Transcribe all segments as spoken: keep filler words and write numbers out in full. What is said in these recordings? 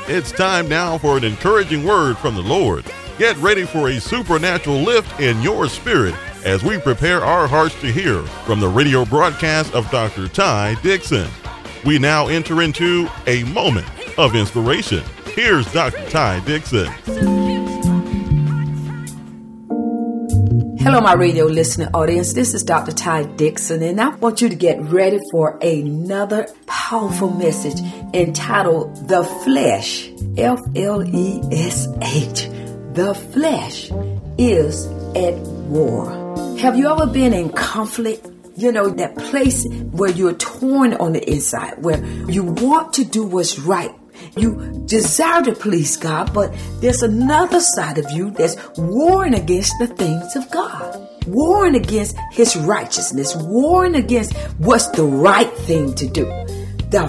It's time now for an encouraging word from the Lord. Get ready for a supernatural lift in your spirit as we prepare our hearts to hear from the radio broadcast of Doctor Ty Dixon. We now enter into a moment of inspiration. Here's Doctor Ty Dixon. Hello, my radio listening audience. This is Doctor Ty Dixon, and I want you to get ready for another powerful message entitled The Flesh, F L E S H. The flesh is at war. Have you ever been in conflict? You know, that place where you're torn on the inside, where you want to do what's right. You desire to please God, but there's another side of you that's warring against the things of God, warring against His righteousness, warring against what's the right thing to do. The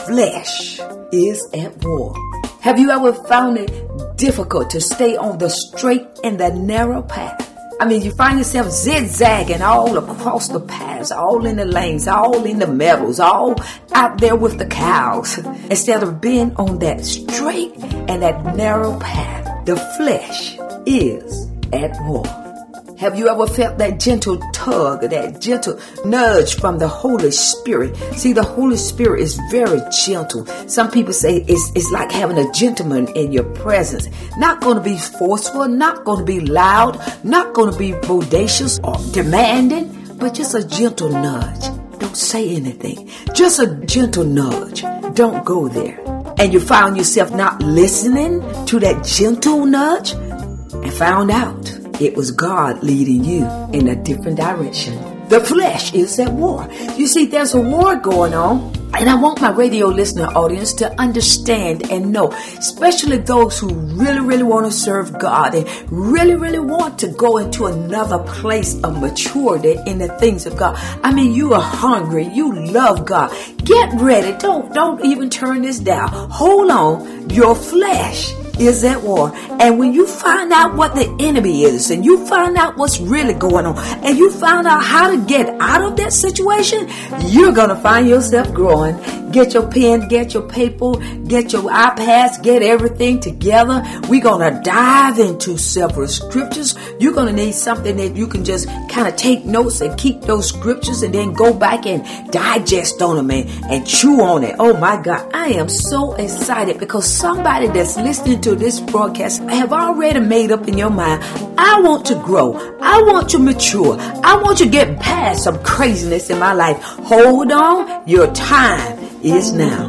flesh is at war. Have you ever found it difficult to stay on the straight and the narrow path? I mean, you find yourself zigzagging all across the paths, all in the lanes, all in the meadows, all out there with the cows. Instead of being on that straight and that narrow path, the flesh is at war. Have you ever felt that gentle tug, that gentle nudge from the Holy Spirit? See, the Holy Spirit is very gentle. Some people say it's, it's like having a gentleman in your presence. Not going to be forceful, not going to be loud, not going to be bodacious or demanding, but just a gentle nudge. Don't say anything. Just a gentle nudge. Don't go there. And you found yourself not listening to that gentle nudge and found out it was God leading you in a different direction. The flesh is at war. You see, there's a war going on, and I want my radio listener audience to understand and know, especially those who really, really want to serve God and really, really want to go into another place of maturity in the things of God. I mean, you are hungry. You love God. Get ready. Don't, don't even turn this down. Hold on. Your flesh is at war. And when you find out what the enemy is, and you find out what's really going on, and you find out how to get out of that situation, you're going to find yourself growing. Get your pen, get your paper, get your iPads, get everything together. We're going to dive into several scriptures. You're going to need something that you can just kind of take notes and keep those scriptures and then go back and digest on them and, and chew on it. Oh my God, I am so excited because somebody that's listening to this broadcast have already made up in your mind, I want to grow. I want to mature. I want to get past some craziness in my life. Hold on, your time is now.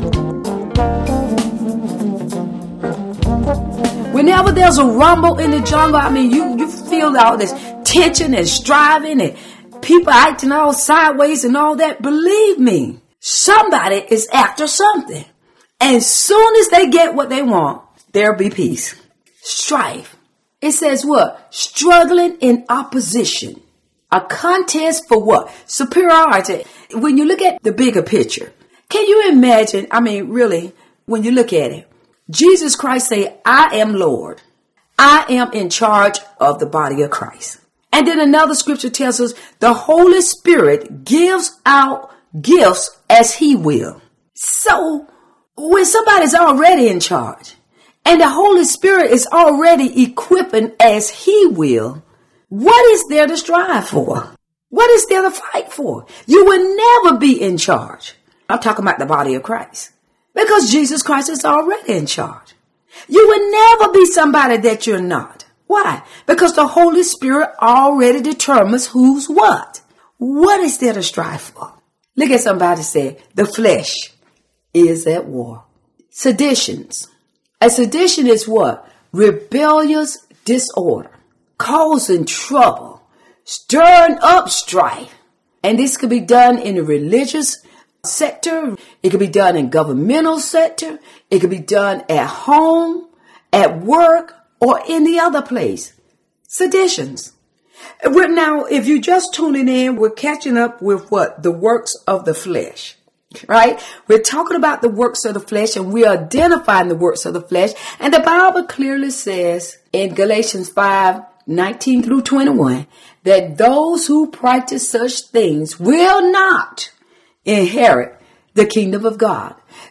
Whenever there's a rumble in the jungle, I mean, you, you feel all this tension and striving and people acting all sideways and all that. Believe me, somebody is after something. And as soon as they get what they want, there'll be peace. Strife. It says what? Struggling in opposition. A contest for what? Superiority. When you look at the bigger picture, can you imagine? I mean, really, when you look at it, Jesus Christ say, I am Lord. I am in charge of the body of Christ. And then another scripture tells us the Holy Spirit gives out gifts as He will. So when somebody's already in charge and the Holy Spirit is already equipping as He will, what is there to strive for? What is there to fight for? You will never be in charge. I'm talking about the body of Christ. Because Jesus Christ is already in charge. You will never be somebody that you're not. Why? Because the Holy Spirit already determines who's what. What is there to strive for? Look at somebody say, the flesh is at war. Seditions. A sedition is what? Rebellious disorder. Causing trouble. Stirring up strife. And this could be done in the religious sector. It could be done in governmental sector. It could be done at home, at work, or any other place. Seditions. Now, if you're just tuning in, we're catching up with what? The works of the flesh. Right? We're talking about the works of the flesh and we're identifying the works of the flesh. And the Bible clearly says in Galatians five, nineteen through twenty-one, that those who practice such things will not inherit the kingdom of God.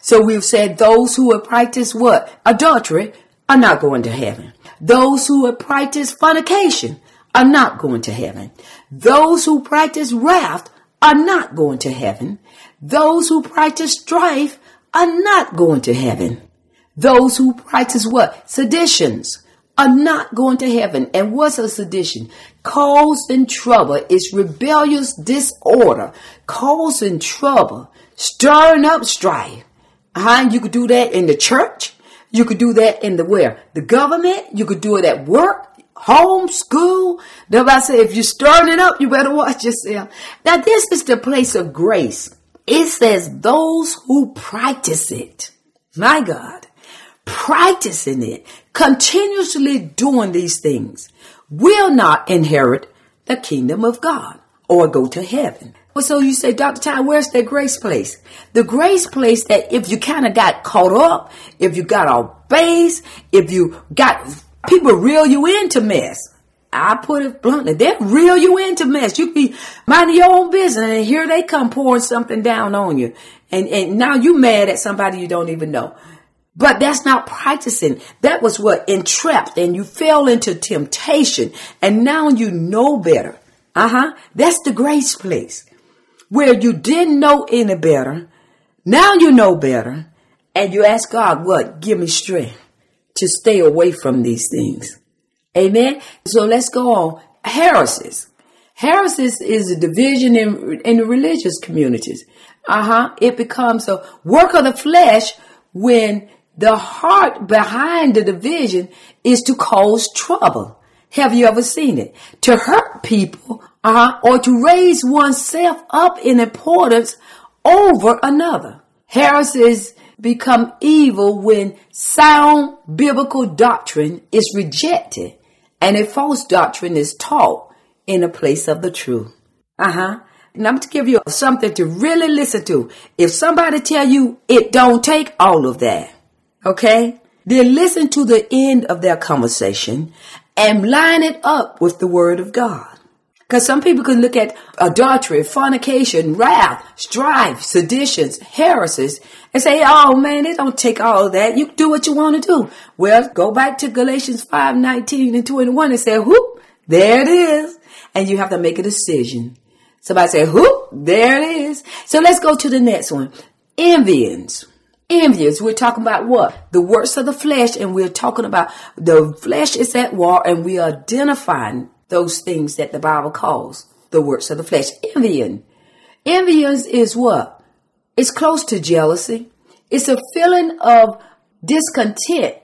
So we've said those who have practiced what? Adultery are not going to heaven. Those who have practiced fornication are not going to heaven. Those who practice wrath are not going to heaven. Those who practice strife are not going to heaven. Those who practice what? Seditions are not going to heaven. And what's a sedition? Causing trouble. It's rebellious disorder, causing trouble, stirring up strife. Uh-huh. You could do that in the church. You could do that in the where? The government. You could do it at work, home, school. Nobody say if you're stirring it up, you better watch yourself. Now this is the place of grace. It says those who practice it. My God. Practicing it, continuously doing these things, will not inherit the kingdom of God or go to heaven. Well, so you say, Doctor Ty, where's that grace place? The grace place that if you kind of got caught up, if you got off base, if you got people reel you into mess. I put it bluntly, they reel you into mess. You be minding your own business and here they come pouring something down on you. And, and now you mad at somebody you don't even know. But that's not practicing. That was what? Entrapped, and you fell into temptation, and now you know better. Uh-huh. That's the grace place where you didn't know any better. Now you know better, and you ask God, what? Give me strength to stay away from these things. Amen. So let's go on. Heresies. Heresies is a division in, in the religious communities. Uh-huh. It becomes a work of the flesh when the heart behind the division is to cause trouble. Have you ever seen it? To hurt people, uh, or to raise oneself up in importance over another. Heresies become evil when sound biblical doctrine is rejected and a false doctrine is taught in the place of the truth. Uh-huh. And I'm going to give you something to really listen to. If somebody tell you it don't take all of that, okay, then listen to the end of their conversation and line it up with the word of God. Because some people can look at adultery, fornication, wrath, strife, seditions, heresies, and say, oh man, it don't take all of that. You do what you want to do. Well, go back to Galatians five, nineteen and twenty-one and say, whoop, there it is. And you have to make a decision. Somebody say, whoop, there it is. So let's go to the next one. Envyings. Envious. We're talking about what? The works of the flesh, and we're talking about the flesh is at war, and we are identifying those things that the Bible calls the works of the flesh. Envying. Envying is what? It's close to jealousy. It's a feeling of discontent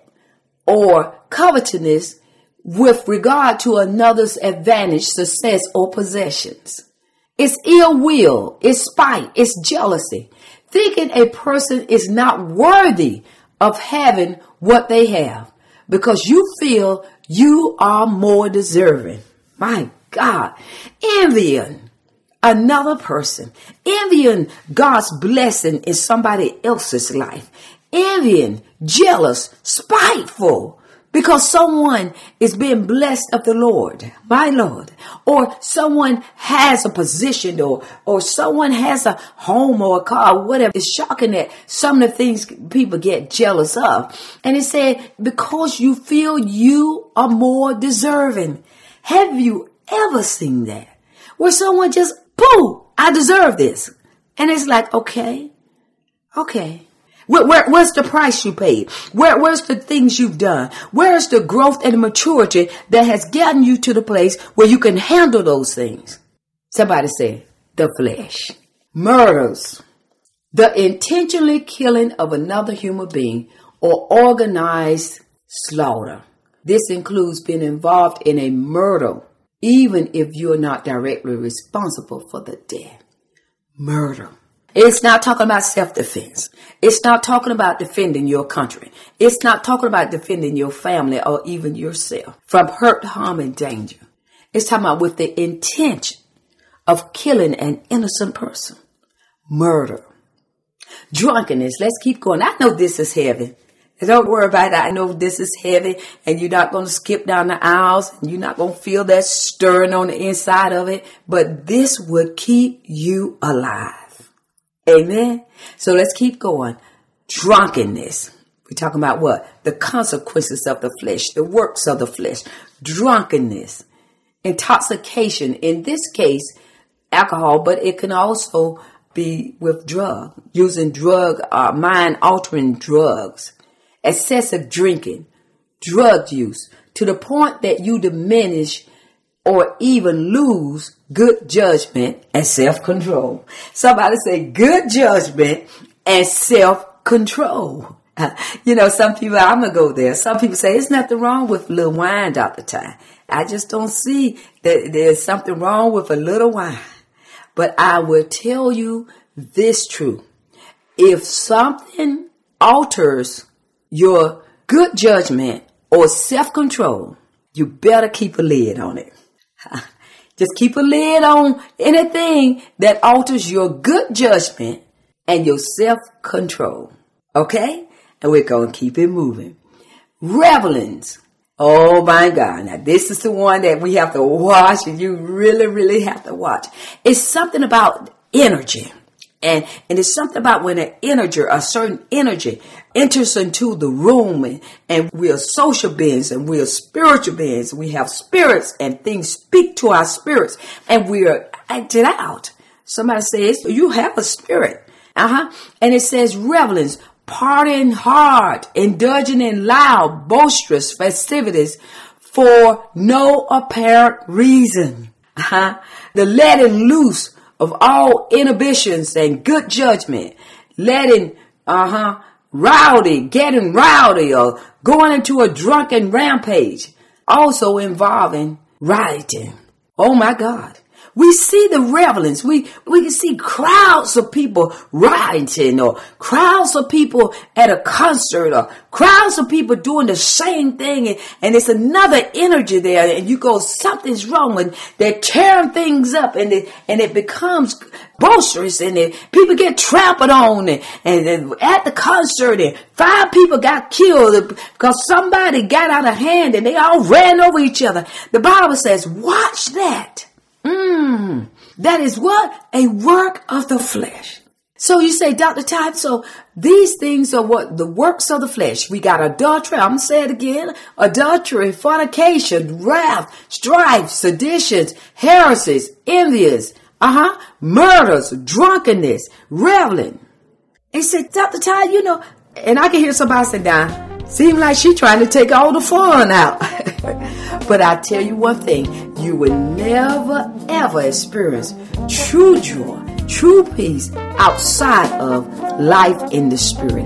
or covetousness with regard to another's advantage, success, or possessions. It's ill will. It's spite. It's jealousy. Thinking a person is not worthy of having what they have because you feel you are more deserving. My God. Envying another person. Envying God's blessing in somebody else's life. Envying, jealous, spiteful. Because someone is being blessed of the Lord, my Lord, or someone has a position or, or someone has a home or a car, or whatever. It's shocking that some of the things people get jealous of. And it said, because you feel you are more deserving. Have you ever seen that? Where someone just, boo, I deserve this. And it's like, okay, okay. Where, where, where's the price you paid? Where, where's the things you've done? Where's the growth and maturity that has gotten you to the place where you can handle those things? Somebody say, the flesh. Murders. The intentionally killing of another human being or organized slaughter. This includes being involved in a murder, even if you're not directly responsible for the death. Murder. It's not talking about self-defense. It's not talking about defending your country. It's not talking about defending your family or even yourself from hurt, harm, and danger. It's talking about with the intention of killing an innocent person. Murder. Drunkenness. Let's keep going. I know this is heavy. Don't worry about it. I know this is heavy and you're not going to skip down the aisles and you're not going to feel that stirring on the inside of it. But this would keep you alive. Amen. So let's keep going. drunkenness. We're talking about what? The consequences of the flesh, the works of the flesh, drunkenness, intoxication. In this case, alcohol, but it can also be with drug, using drug, uh, mind-altering drugs, excessive drinking, drug use, to the point that you diminish or even lose good judgment and self-control. Somebody say good judgment and self-control. You know, some people, I'm going to go there. Some people say, there's nothing wrong with a little wine, Doctor Ty. I just don't see that there's something wrong with a little wine. But I will tell you this truth. If something alters your good judgment or self-control, you better keep a lid on it. Just keep a lid on anything that alters your good judgment and your self-control. Okay? And we're going to keep it moving. Revelings. Oh my God. Now this is the one that we have to watch, and you really, really have to watch. It's something about energy. And, and it's something about when an energy, a certain energy enters into the room, and, and we are social beings and we are spiritual beings. We have spirits and things speak to our spirits and we are acted out. Somebody says, you have a spirit. Uh-huh. And it says revelings, partying hard, indulging in loud, boisterous festivities for no apparent reason. Uh-huh. The letting loose of all inhibitions and good judgment, letting, uh-huh, rowdy, getting rowdy, or going into a drunken rampage, also involving rioting. Oh my God. We see the revelings. We, we can see crowds of people rioting, or crowds of people at a concert, or crowds of people doing the same thing. And, and it's another energy there. And you go, something's wrong. And they're tearing things up, and it, and it becomes boisterous, and it, people get trampled on. And, and, and at the concert, and five people got killed because somebody got out of hand and they all ran over each other. The Bible says, watch that. Mm, that is what? A work of the flesh. So you say, Doctor Ty, so these things are what? The works of the flesh. We got adultery. I'm going to say it again. Adultery, fornication, wrath, strife, seditions, heresies, envious, uh-huh, murders, drunkenness, reveling. He said, Doctor Ty, you know, and I can hear somebody say, nah, seem like she trying to take all the fun out. But I tell you one thing, you will never, ever experience true joy, true peace outside of life in the Spirit.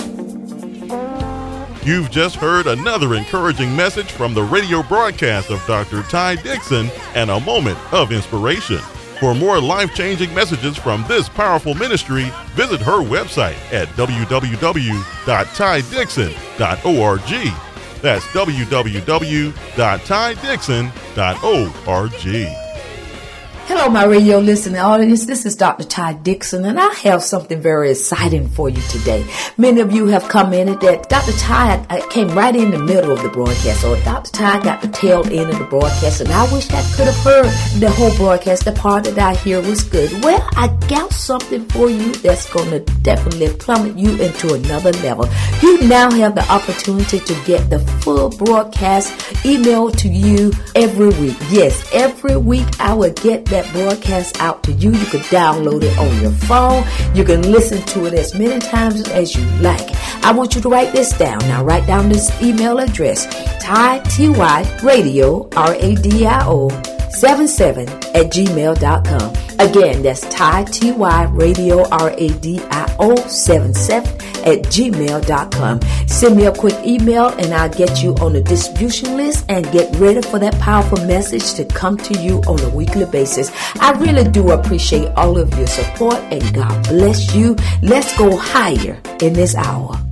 You've just heard another encouraging message from the radio broadcast of Doctor Ty Dixon and a moment of inspiration. For more life-changing messages from this powerful ministry, visit her website at w w w dot ty dixon dot org. That's w w w dot ty dixon dot org. Hello, my radio listening audience. This is Doctor Ty Dixon, and I have something very exciting for you today. Many of you have commented that Doctor Ty I came right in the middle of the broadcast, or Doctor Ty got the tail end of the broadcast, and I wish I could have heard the whole broadcast. The part that I hear was good. Well, I got something for you that's going to definitely plummet you into another level. You now have the opportunity to get the full broadcast emailed to you every week. Yes, every week I will get that broadcast out to you. You can download it on your phone. You can listen to it as many times as you like. I want you to write this down. Now write down this email address, Ty, T Y, radio, R A D I O, seven seven at gmail dot com. Again, that's Ty, T Y, radio, R A D I O, seven seven at gmail dot com. Send me a quick email and I'll get you on the distribution list and get ready for that powerful message to come to you on a weekly basis. I really do appreciate all of your support, and God bless you. Let's go higher in this hour.